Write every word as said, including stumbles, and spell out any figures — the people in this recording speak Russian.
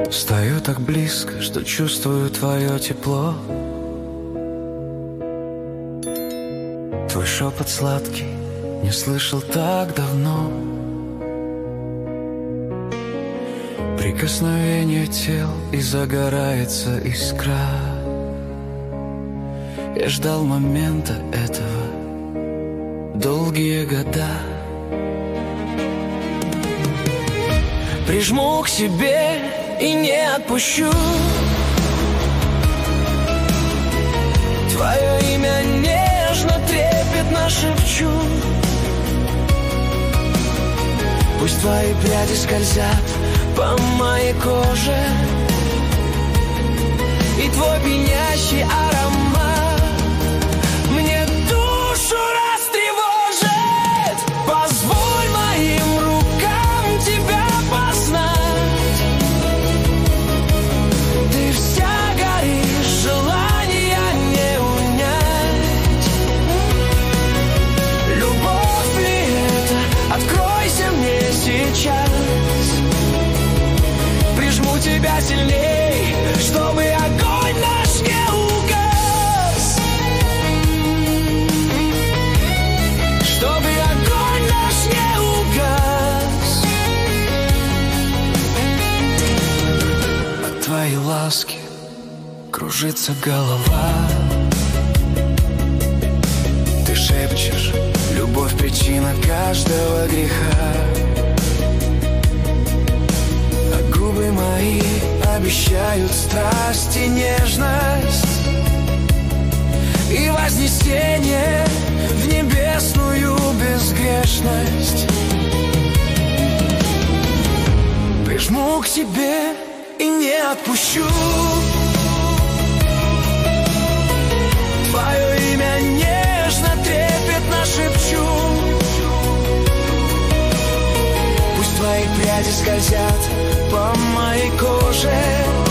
Стою так близко, что чувствую твое тепло. Твой шепот сладкий не слышал так давно. Прикосновение тел, и загорается искра. Я ждал момента этого долгие года. Прижму к себе и не отпущу. Твое имя нежно, трепетно шепчу. Пусть твои пряди скользят по моей коже, и твой пьянящий аромат мне душу растревожит. Позволь моим рукам тебя познать. Ты вся горишь, желания не унять. Любовь ли это? Откройся мне сейчас. Прижму тебя сильней, чтобы огонь наш не угас. Чтобы огонь наш не угас. От твоей ласки кружится голова. Ты шепчешь, любовь причина каждого греха. Губы мои обещают страсть и нежность, и вознесение в небесную безгрешность. Прижму к себе и не отпущу. Твое имя нежно, трепетно шепчу. Пусть твои пряди скользят по моей коже,